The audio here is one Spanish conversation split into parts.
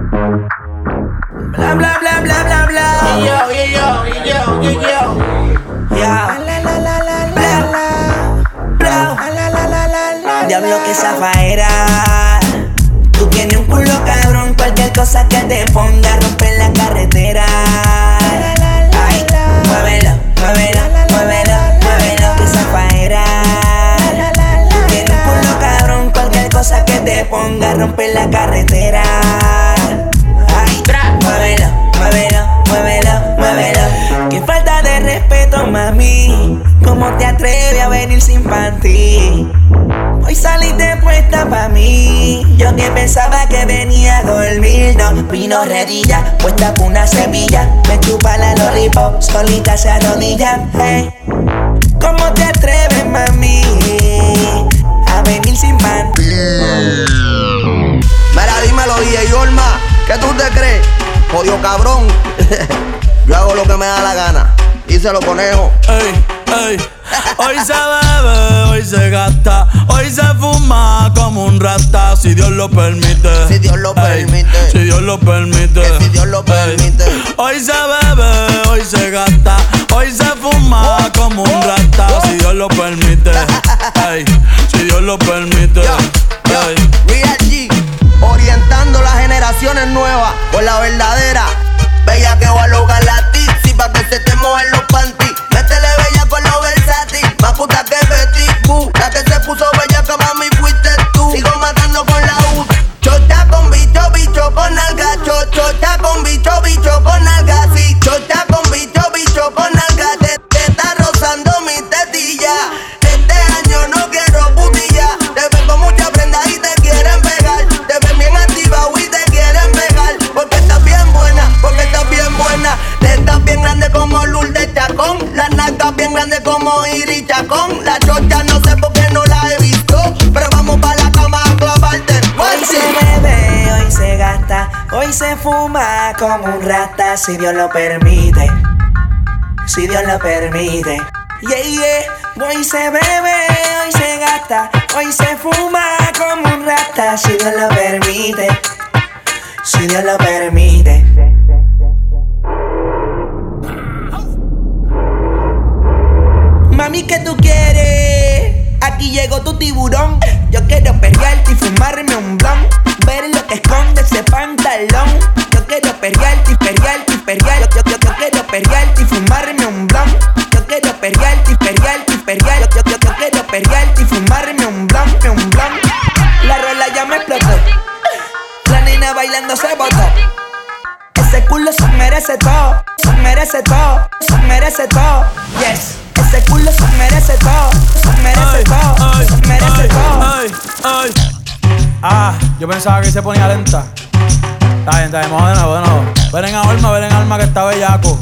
Bla bla bla bla bla bla. Yeah. Diablo que zafaera. Tú tienes un culo cabrón, cualquier cosa que te ponga romper la carretera. Ay, muévelo, muévelo, muévelo, muévelo que zafaera. Tú tienes un culo cabrón, cualquier cosa que te ponga romper la carretera. Ay, muévelo, muévelo, muévelo, muévelo. Qué falta de respeto, mami. ¿Cómo te atreves a venir sin panty? Hoy saliste puesta pa' mí. Yo que pensaba que venía a dormir. No, vino redilla, puesta por una semilla. Me chupa la lollipop, solita se arrodilla. Hey, ¿cómo te atreves, mami, a venir sin panty? Mira, dímelo, DJ Olma, ¿qué tú te crees? Jodido cabrón. Yo hago lo que me da la gana. Díselo, conejo. Ey, ey. Hoy se bebe, hoy se gasta, hoy se fuma como un rata, si Dios lo permite. Si Dios lo permite. Si Dios lo permite. Que si Dios lo permite. Hoy se bebe, hoy se gasta, hoy se fuma como un rata, si Dios lo permite. Ey, si Dios lo permite. Real G, orientando las generaciones nuevas por la verdadera. Bella que va a lograr la tipsy pa' que se te mojen los panties. Métele bella con los versátil, más puta que Betty Boo. La que se puso bella que mami fuiste tú. Sigo matando con la U. Chocha con bicho, bicho con alga. Chocha con bicho, bicho con alga. Sí, chocha con bicho, bicho con alga. Te está rozando mi tetilla. Este año no quiero putilla. Te ven con mucha prenda y te quieren pegar. Te ven bien activa y te quieren pegar. Porque estás bien buena, porque estás bien buena. Te estás bien grande como Lourdes Chacón. Las nalgas bien grandes como Iris Chacón. La chocha no sé por qué no la he visto, pero vamos pa' la cama a clavarte. Hoy se bebe, hoy se gasta, hoy se fuma como un rata, si Dios lo permite. Si Dios lo permite. Yeah, yeah. Hoy se bebe, hoy se gasta, hoy se fuma como un rata, si Dios lo permite. Si Dios lo permite. Mami, ¿qué tú quieres? Aquí llegó tu tiburón. Yo quiero perrearte y fumarme un blon. Ver lo que esconde ese pantalón. Yo quiero perrearte y perrearte y perrearte. Yo quiero perrearte y fumarme un blon. Yo quiero perrearte y perrearte y perrearte. Yo quiero perrearte y fumarme un blon, un blon. La rola ya me explotó. La nena bailando se botó. Ese culo se merece todo. Se merece todo. Se merece todo. Yes. Ese culo se merece todo, se merece todo, se merece todo. Yo pensaba que se ponía lenta. Está bien, vamos de nuevo. Ven en alma que está bellaco.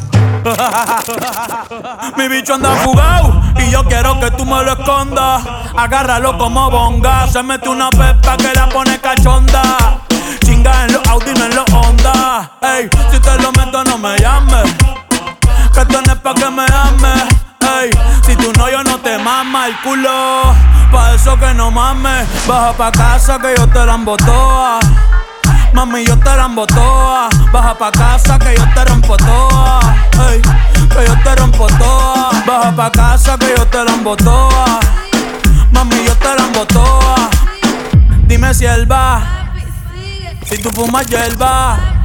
Mi bicho anda fugado y yo quiero que tú me lo escondas. Agárralo como bonga. Se mete una pepa que la pone cachonda. Chinga en los Audi, no en los Honda. Ey, si te lo meto no me llames, que esto no es pa' que me ames. Ey, si tú no, yo no te mama el culo. Pa' eso que no mames. Baja pa' casa que yo te la embotoa. Mami, yo te la embotoa. Baja pa' casa que yo te rompo toa. Ey, que yo te rompo toa. Baja pa' casa que yo te la embotoa. Mami, yo te la embotoa. Dime si él va, si tú fumas hierba.